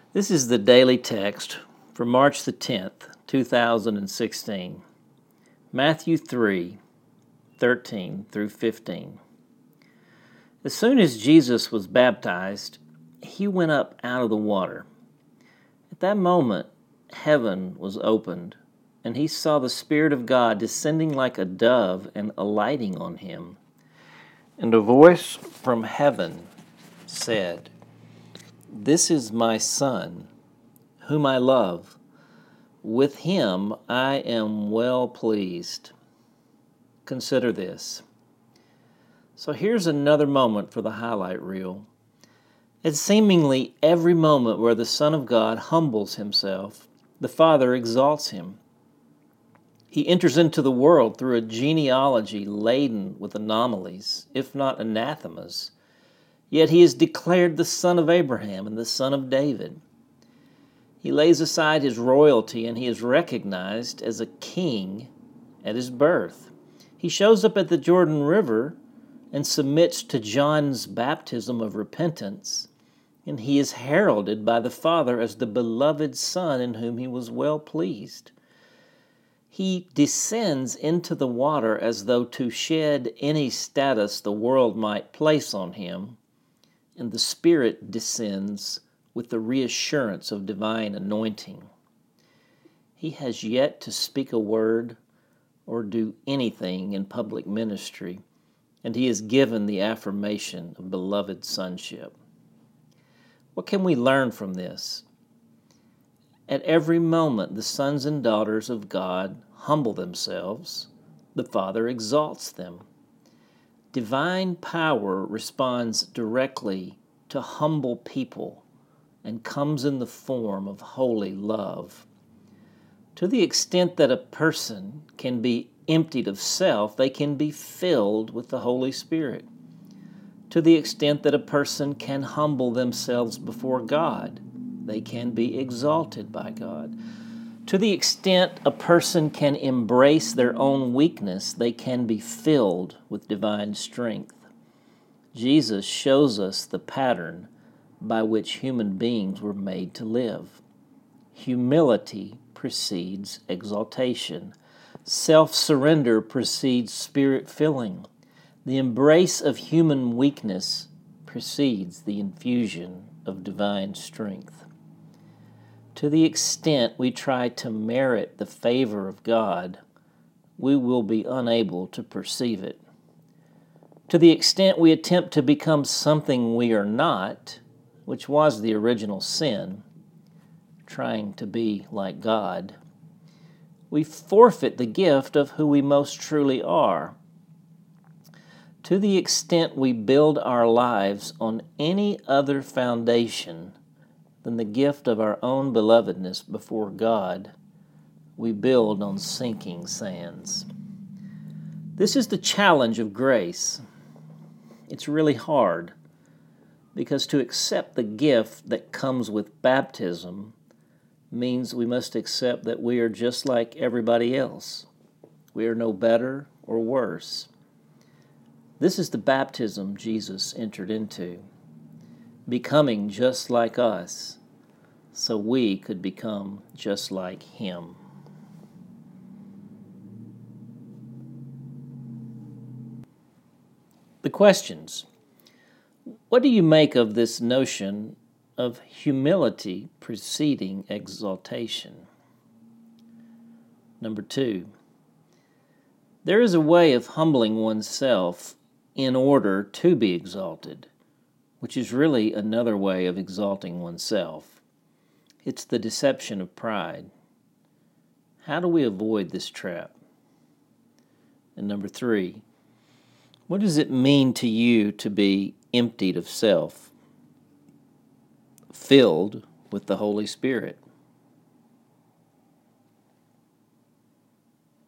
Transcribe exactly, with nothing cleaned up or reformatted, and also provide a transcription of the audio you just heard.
This is the daily text for March the tenth, two thousand sixteen. Matthew three, thirteen through fifteen. As soon as Jesus was baptized, he went up out of the water. At that moment, heaven was opened, and he saw the Spirit of God descending like a dove and alighting on him. And a voice from heaven said, "This is my Son, whom I love. With him I am well pleased." Consider this. So here's another moment for the highlight reel. At seemingly every moment where the Son of God humbles himself, the Father exalts him. He enters into the world through a genealogy laden with anomalies, if not anathemas. Yet he is declared the son of Abraham and the son of David. He lays aside his royalty and he is recognized as a king at his birth. He shows up at the Jordan River and submits to John's baptism of repentance, and he is heralded by the Father as the beloved Son in whom he was well pleased. He descends into the water as though to shed any status the world might place on him, and the Spirit descends with the reassurance of divine anointing. He has yet to speak a word or do anything in public ministry, and he is given the affirmation of beloved sonship. What can we learn from this? At every moment, the sons and daughters of God humble themselves. The Father exalts them. Divine power responds directly to humble people and comes in the form of holy love. To the extent that a person can be emptied of self, they can be filled with the Holy Spirit. To the extent that a person can humble themselves before God, they can be exalted by God. To the extent a person can embrace their own weakness, they can be filled with divine strength. Jesus shows us the pattern by which human beings were made to live. Humility precedes exaltation. Self-surrender precedes spirit-filling. The embrace of human weakness precedes the infusion of divine strength. To the extent we try to merit the favor of God, we will be unable to perceive it. To the extent we attempt to become something we are not, which was the original sin, trying to be like God, we forfeit the gift of who we most truly are. To the extent we build our lives on any other foundation than the gift of our own belovedness before God, we build on sinking sands. This is the challenge of grace. It's really hard, because to accept the gift that comes with baptism means we must accept that we are just like everybody else. We are no better or worse. This is the baptism Jesus entered into, becoming just like us, so we could become just like him. The questions. What do you make of this notion of humility preceding exaltation? Number two, there is a way of humbling oneself in order to be exalted, which is really another way of exalting oneself. It's the deception of pride. How do we avoid this trap? And number three, what does it mean to you to be emptied of self, filled with the Holy Spirit?